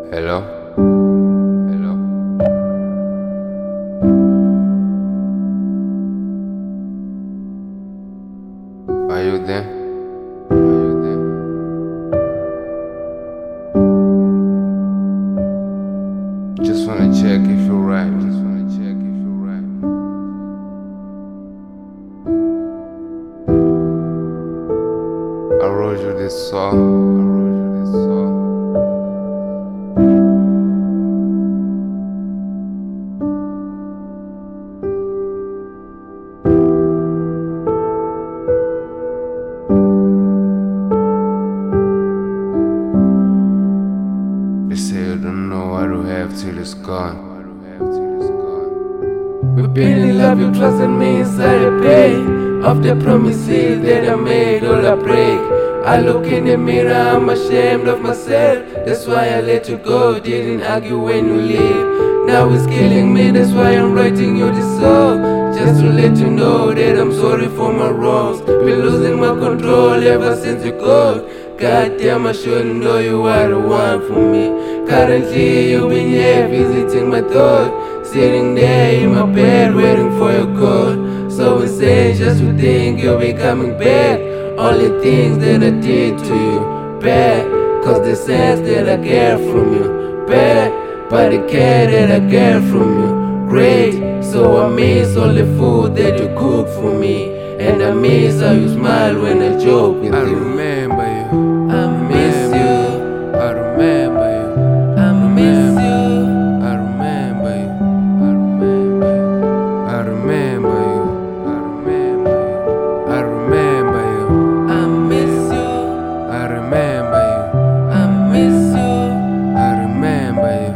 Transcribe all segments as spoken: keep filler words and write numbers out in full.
Hello? Hello? Are you there? Are you there? Just wanna check if you're right. Just wanna check if you're right. I wrote you this song. I wrote you this song. They say you don't know what you have till it's gone. What you have till it's gone. We've been in love, you trusted me inside the pain of the promises that I made, all I break. I look in the mirror, I'm ashamed of myself. That's why I let you go, didn't argue when you leave. Now it's killing me, that's why I'm writing you this song. Just to let you know that I'm sorry for my wrongs. Been losing my control ever since you gone. God damn, I shouldn't know you are the one for me. Currently, you've been here visiting my thoughts. Sitting there in my bed waiting for your call. So insane just to think you'll be coming back. Only things that I did to you bad, cause the sense that I get from you bad, but the care that I get from you great. So I miss all the food that you cook for me, and I miss how you smile when I joke with I you. remember you. I miss you. I remember you. I miss you. I remember you. I remember you. I remember you. I remember you. I remember you. I miss you. I remember you. I miss you. I remember you.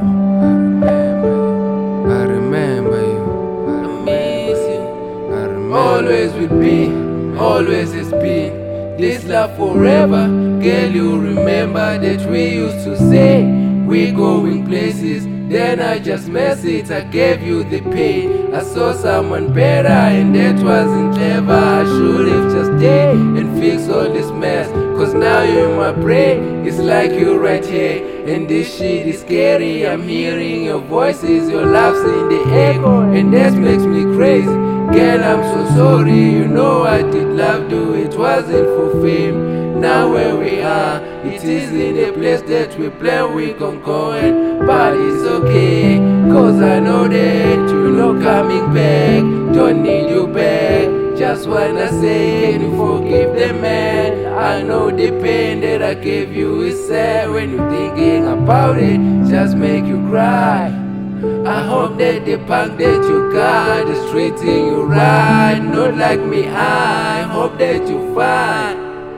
I remember you. I I miss you. I remember. Always will be, always has been. This love forever. Girl, you remember that we used to say we going places. Then I just messed it, I gave you the pain. I saw someone better and that wasn't clever. I should have just stayed and fixed all this mess. Cause now you're in my brain, it's like you're right here. And this shit is scary, I'm hearing your voices, your laughs in the echo. And that makes me crazy. Girl, I'm so sorry, you know I did love you, it wasn't for fame. Now where we are, it is in a place that we plan we can go in. But it's okay, cause I know that you're not coming back. Don't need you back, just wanna say, can you forgive the man? I know the pain that I gave you is sad. When you're thinking about it, just make you cry. I hope that the punk that you got is treating you right, not like me. I hope that you find.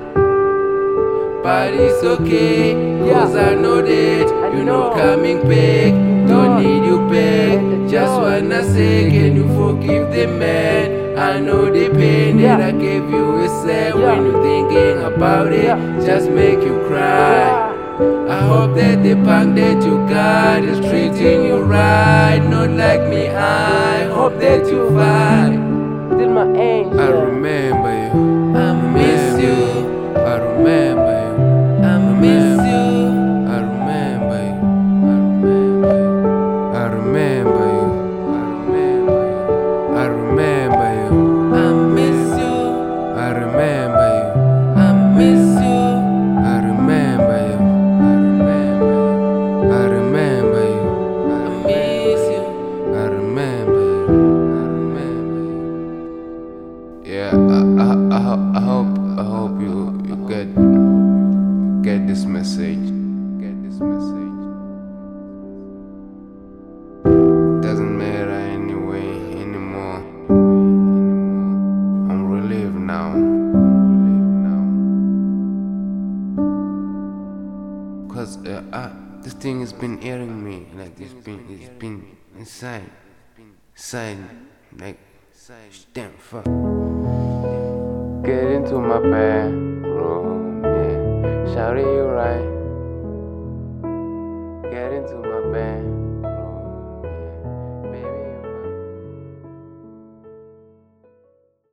But it's okay, cause I know that you're not coming back. Don't need you back, just wanna say, can you forgive the man? I know the pain that I gave you is sad. When you're thinking about it, just make you cry. I hope that the punk that you got is treating you right, not like me. I hope that you find. Still my angel. I remember you. I miss you. I remember you. I miss you. I remember you. I remember you. I remember you. I remember you. I miss you. I remember you. I miss you. I remember you. I remember you. I miss you. I remember you. I remember you. Yeah, I, I, I, ho- I hope I hope you you get get this message. Get this message. Doesn't matter anyway anymore. I'm relieved now. Relieved now. Cause uh, I, this thing has been eating me. Like it's been it's been inside. Inside like damn fuck. Get into my bedroom, yeah. Shawty, you right. Get into my bed.